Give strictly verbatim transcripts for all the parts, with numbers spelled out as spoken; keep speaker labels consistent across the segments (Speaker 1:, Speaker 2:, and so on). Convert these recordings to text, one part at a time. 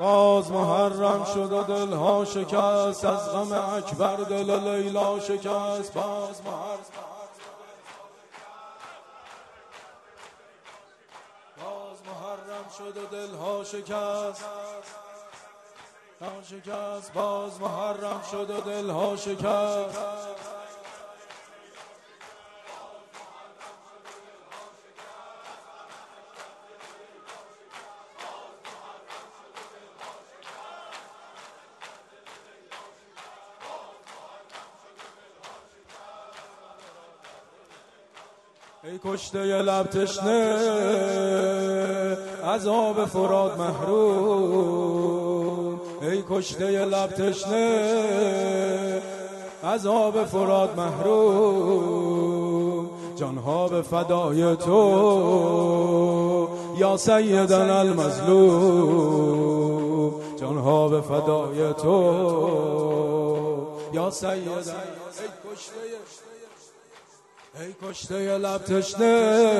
Speaker 1: باز محرم شد و دلها شکست، از غم اکبر دل لیلا شکست. باز محرم باز محرم شد و دلها شکست، شکست. باز محرم شد و دلها شکست. ای کشته ی لب تشنه از آب فرات محروم، ای کشته ی لب تشنه از آب فرات محروم، جانها به فدای تو یا سیدنا المظلوم، جانها به فدای تو یا سیدنا. ای کشته ی لب تشنه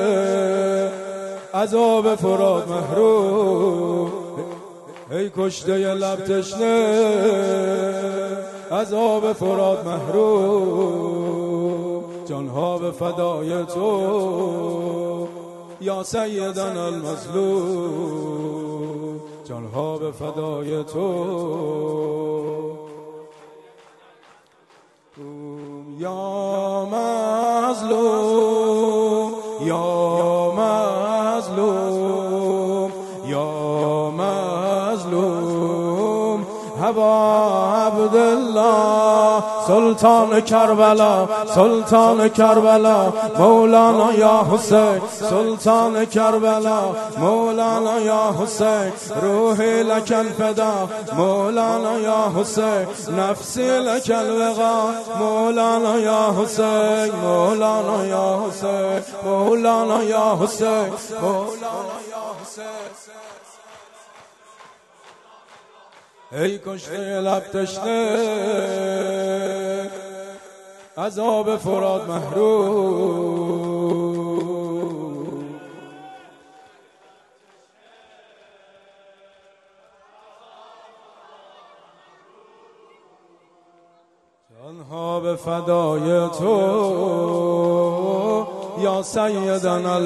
Speaker 1: از آب فرات محروم، ای کشته ی لب تشنه از آب فرات محروم، جانها به فدای تو یا سیدنا المظلوم، جانها به فدای تو یا مظلوم، یا مظلوم، یا مظلوم. ابا عبدالله سلطان کربلا، سلطان کربلا، مولانا یا حسین، سلطان کربلا، مولانا یا حسین. روحی لک الفدا، مولانا یا حسین. نفسی لک الوقا، مولانا یا حسین، مولانا یا حسین، مولانا یا حسین، مولانا یا حسین. ای کشته ی لب تشنه از آب فرات محروم، جانها به فدای تو یا سیدنا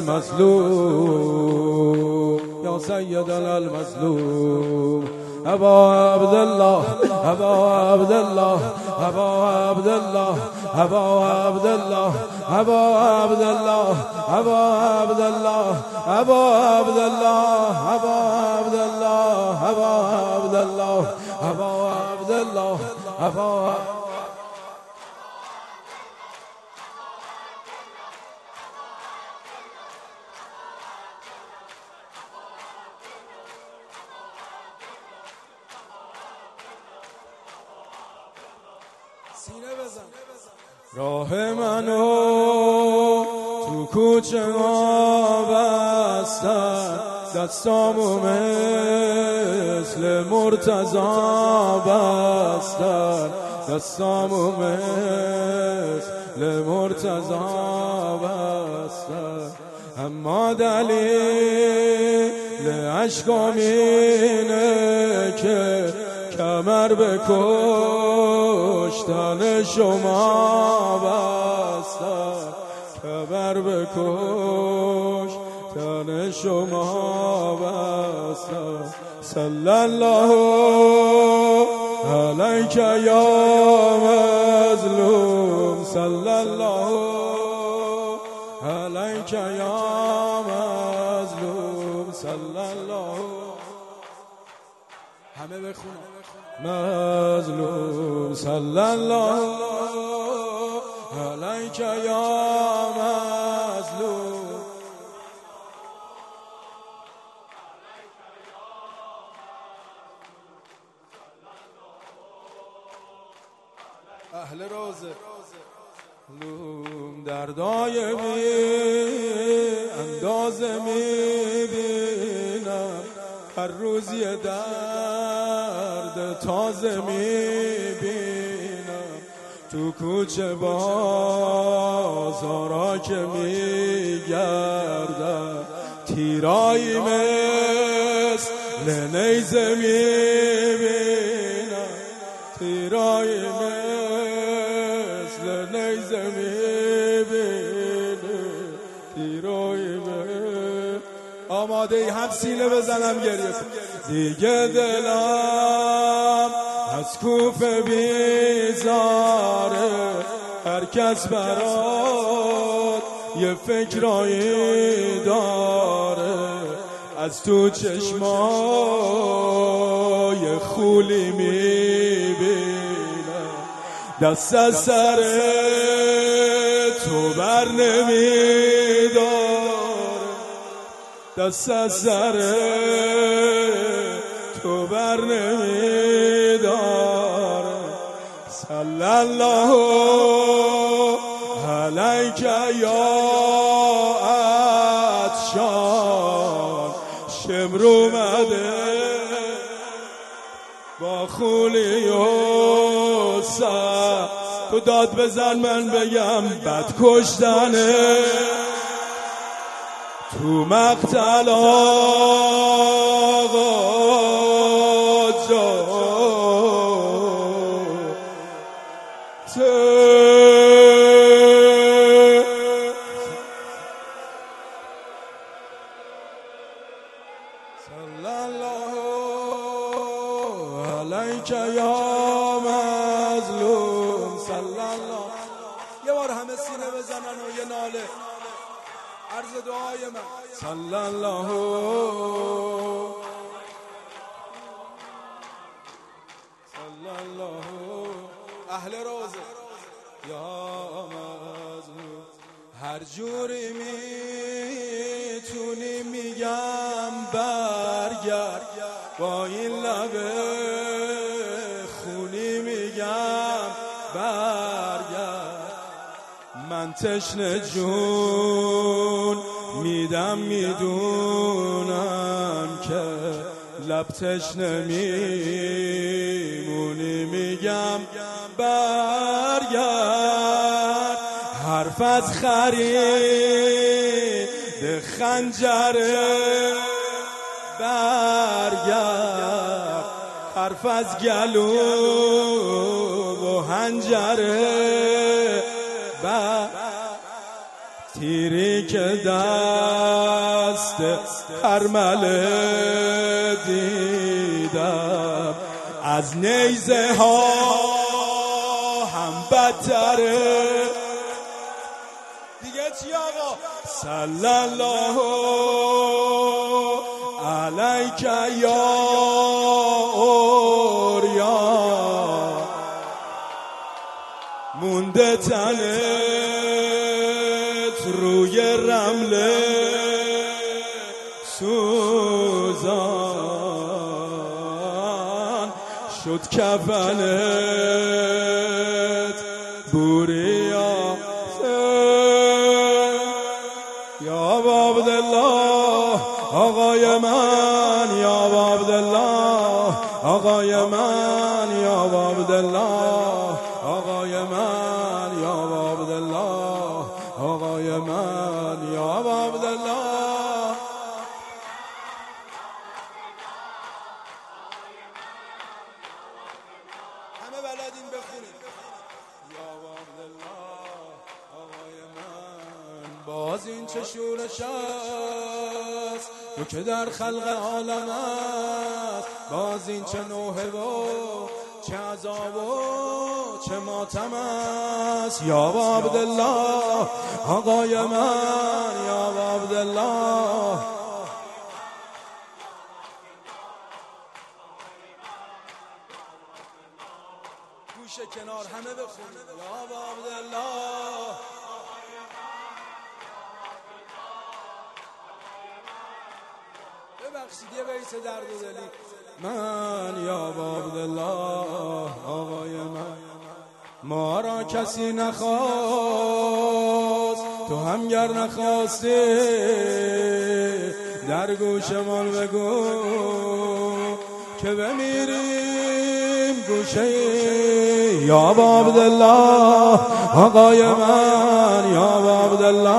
Speaker 1: المظلوم، یا سیدنا المظلوم. ابا عبدالله، ابا عبدالله، ابا عبدالله، ابا عبدالله، ابا عبدالله، ابا عبدالله، ابا عبدالله، ابا عبدالله، ابا عبدالله، ابا عبدالله، ابا راه منو تو کوچه ما بستن، دستامو مثل مرتضا بستن، دستامو مثل مرتضا بستن. اما دلیل عشقام اینه که کمر به کشتن شما بستن، کمر به کشتن شما بستن. صلی الله علیک یا مظلوم، صلی الله علیک یا مظلوم، صلی الله. همه بخونم مظلوم، صلی الله علیک یا مظلوم. اهل روزه لوم دردای بی اندازه میبینم، هر روز یه درد تازه میبینم. تو کوچه بازارا که میگردم، تیرایی مثل لنیزه میبینم تیرای مثل نیزه میبینم تیرای مثل. آماده ای هم سینه بزنم گریه دیگه دلم از کوفه بیزاره هر کس برات یه فکرایی داره از تو چشمای خولی میبینم دست از سر تو بر نمیداره دست از سر تو بر نمیداره صلی الله علیک یا عطشان شمر اومده با خولی و سر تو داد بزن من بگم بد کشتنه تو مقتل آقا جان صلی الله علیک یا مظلوم صلی الله. یه بار همه سینه بزنن و یه ناله عرض دعای من صلی الله صلی الله اهل روزه یا مظلوم. هر جوری میتونی میگم برگرد با این لبه خونی میگم برگرد من تشنه جون میدم میدونم که لب تشنه میمونی میگم برگرد حرف از خرید خنجره برگرد حرف از گلو و هنجره برگرد تیری که دست هرمله دیدم از نیزه ها هم بدتره دیگه چی آقا صلی الله علیک یا اوریان مونده تنت روی رمله سوزان شد کفنت بوریا یا عبدالله آقای من یا عبدالله آقای من یا عبدالله آقای من یا عبدالله آقای من یا عبدالله همه بلدین بخونید یا عبدالله آقای من. باز این چه شورش است تو که در خلق عالم است باز این چه نوحه و چه عذاب و چه ماتم است یا عبدالله آقای من یا عبدالله گوش کنار همه بخونید یا عبدالله ببخشید یه بیت درد و دلی من یا عبدالله آقای من. ما را کسی نخواست تو هم گر نخواستی در گوشمان بگو که بمیریم گوشه یا عبدالله آقای من یا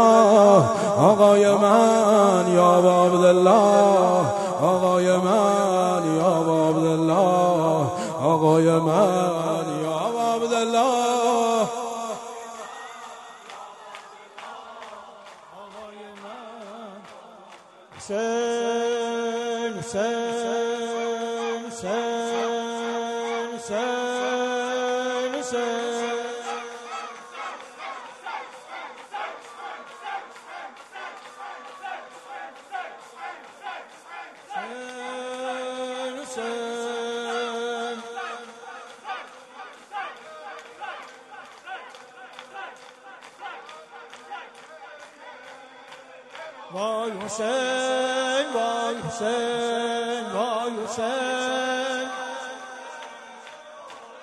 Speaker 1: عبدالله آقای من یا عبدالله آقای من من یا عبدالله حسین حسین حسین حسین حسین وای حسین وای حسین وای حسین